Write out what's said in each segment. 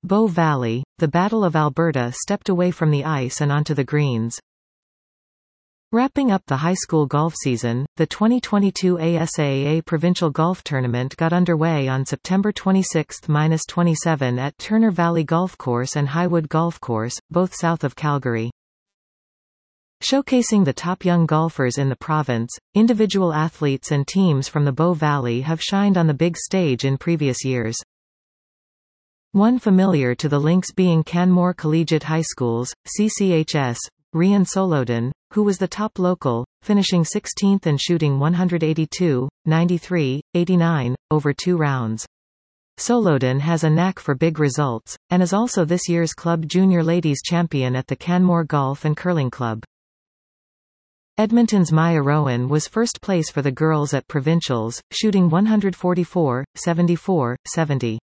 Bow Valley, the Battle of Alberta stepped away from the ice and onto the greens. Wrapping up the high school golf season, the 2022 ASAA Provincial Golf Tournament got underway on September 26–27 at Turner Valley Golf Course and Highwood Golf Course, both south of Calgary. Showcasing the top young golfers in the province, individual athletes and teams from the Bow Valley have shined on the big stage in previous years. One familiar to the links being Canmore Collegiate High School's, CCHS, Rian Solodon, who was the top local, finishing 16th and shooting 182, 93, 89, over 2 rounds. Solodon has a knack for big results, and is also this year's Club Junior Ladies champion at the Canmore Golf and Curling Club. Edmonton's Maya Rowan was first place for the girls at Provincials, shooting 144, 74, 70.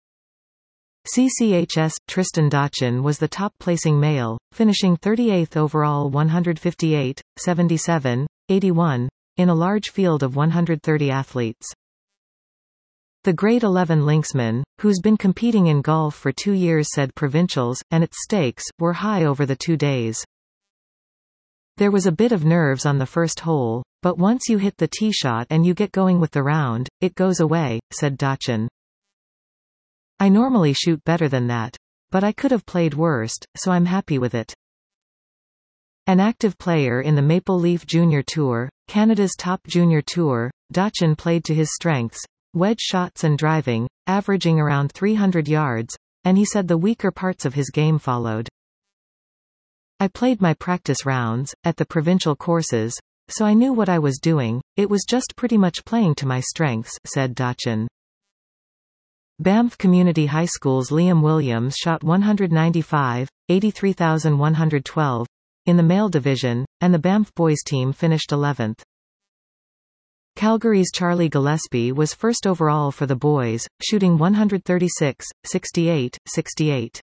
CCHS, Tristan Dotchin was the top-placing male, finishing 38th overall 158, 77, 81, in a large field of 130 athletes. The grade 11 linksman, who's been competing in golf for 2 years, said Provincials, and its stakes, were high over the 2 days. There was a bit of nerves on the first hole, but once you hit the tee shot and you get going with the round, it goes away, said Dotchin. I normally shoot better than that. But I could have played worst, so I'm happy with it. An active player in the Maple Leaf Junior Tour, Canada's top junior tour, Dotchin played to his strengths, wedge shots and driving, averaging around 300 yards, and he said the weaker parts of his game followed. I played my practice rounds, at the provincial courses, so I knew what I was doing, it was just pretty much playing to my strengths, said Dotchin. Banff Community High School's Liam Williams shot 195, 83,112, in the male division, and the Banff boys team finished 11th. Calgary's Charlie Gillespie was first overall for the boys, shooting 136, 68, 68.